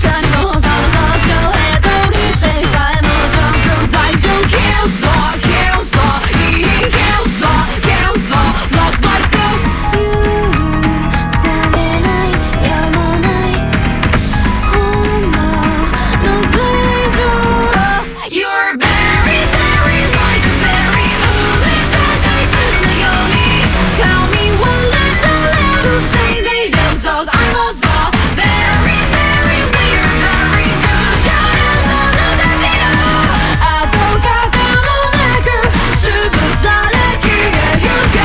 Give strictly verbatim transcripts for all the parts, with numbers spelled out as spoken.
かにも他の雑誌をヘッドにせさえもジャンク大丈夫 Kill so kill so eating kill so kill so lost myself 許されないやまない本能の随情 You're very very like a berry 売れ高い粒のように髪割れたlittle say me those those I'm also very very weird very good じゃあ者たちの跡形もなく潰され消えゆけ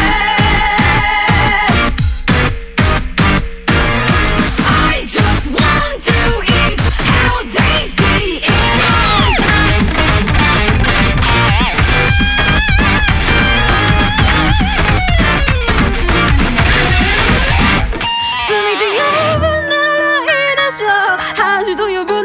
I just want to eat how tasty it is 罪と呼ぶならいいでしょう恥と呼ぶ